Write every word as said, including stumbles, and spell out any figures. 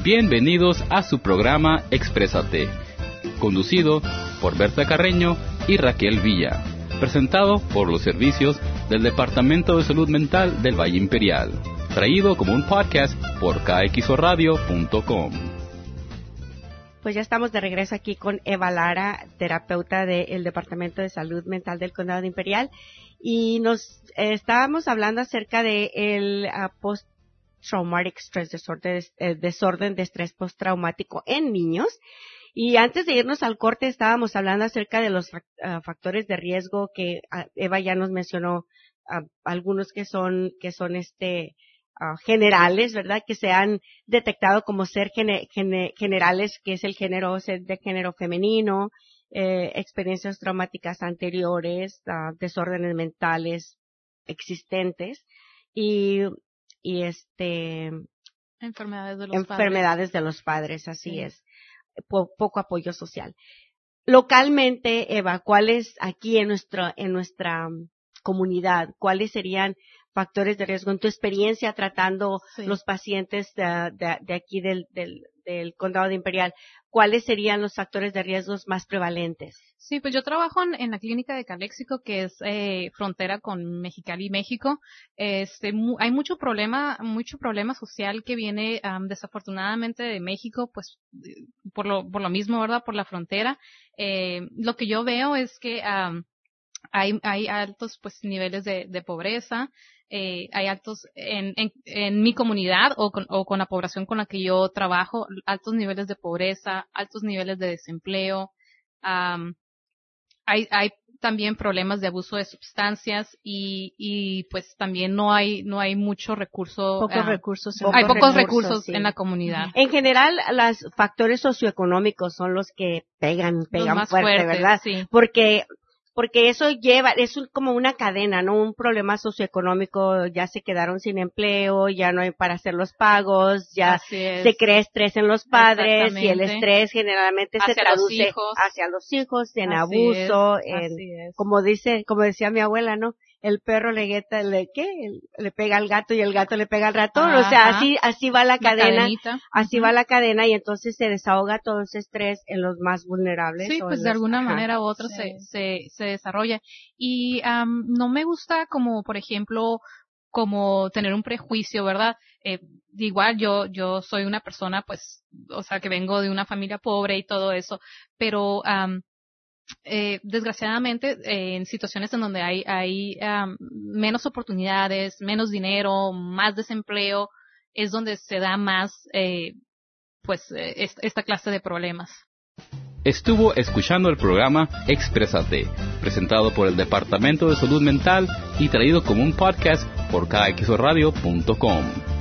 Bienvenidos a su programa Exprésate, conducido por Berta Carreño y Raquel Villa, presentado por los servicios del Departamento de Salud Mental del Valle Imperial, traído como un podcast por K X O radio punto com. Pues ya estamos de regreso aquí con Eva Lara, terapeuta del Departamento de Salud Mental del Condado de Imperial, y nos eh, estábamos hablando acerca de el uh, post-traumatic stress disorder, eh, desorden de estrés postraumático en niños. Y antes de irnos al corte estábamos hablando acerca de los uh, factores de riesgo que uh, Eva ya nos mencionó, uh, algunos que son que son este Uh, generales, ¿verdad? Que se han detectado como ser gene, gene, generales, que es el género, ser de género femenino, eh, experiencias traumáticas anteriores, uh, desórdenes mentales existentes y, y este, enfermedades de los enfermedades padres. de los padres, así sí. es. Po, poco apoyo social. Localmente, Eva, ¿cuáles aquí en nuestra, en nuestra comunidad, cuáles serían factores de riesgo en tu experiencia tratando sí. los pacientes de, de, de aquí del, del, del Condado de Imperial? ¿Cuáles serían los factores de riesgos más prevalentes? Sí, pues yo trabajo en, en la clínica de Calexico, que es eh, frontera con Mexicali, México. Este, mu- hay mucho problema, mucho problema social que viene um, desafortunadamente de México, pues por lo, por lo mismo, ¿verdad? Por la frontera. Eh, lo que yo veo es que um, hay, hay altos pues niveles de, de pobreza. Eh, hay altos en, en, en mi comunidad o con, o con la población con la que yo trabajo, altos niveles de pobreza, altos niveles de desempleo. Um, hay, hay también problemas de abuso de sustancias y, y pues también no hay, no hay mucho recurso. Pocos uh, recursos. Hay pocos recursos, recursos sí. en la comunidad. En general, los factores socioeconómicos son los que pegan, pegan más fuerte, fuertes, ¿verdad? Sí. Porque Porque eso lleva, es un, como una cadena, ¿no? Un problema socioeconómico, ya se quedaron sin empleo, ya no hay para hacer los pagos, ya se crea estrés en los padres y el estrés generalmente hacia se traduce los hacia los hijos en así abuso, es, en, como dice, como decía mi abuela, ¿no? El perro le gueta, le, ¿qué? Le pega al gato y el gato le pega al ratón. Ajá. O sea, así, así va la, la cadena, cadenita. así uh-huh. va la cadena y entonces se desahoga todo ese estrés en los más vulnerables. Sí, pues los, de alguna ajá. manera u otra sí. se, se, se desarrolla. Y um, no me gusta como, por ejemplo, como tener un prejuicio, ¿verdad? Eh, igual yo, yo soy una persona, pues, o sea, que vengo de una familia pobre y todo eso, pero, um, Eh, desgraciadamente eh, en situaciones en donde hay, hay um, menos oportunidades, menos dinero, más desempleo, es donde se da más eh, pues eh, esta, esta clase de problemas. Estuvo escuchando el programa Exprésate, presentado por el Departamento de Salud Mental y traído como un podcast por K X O radio punto com.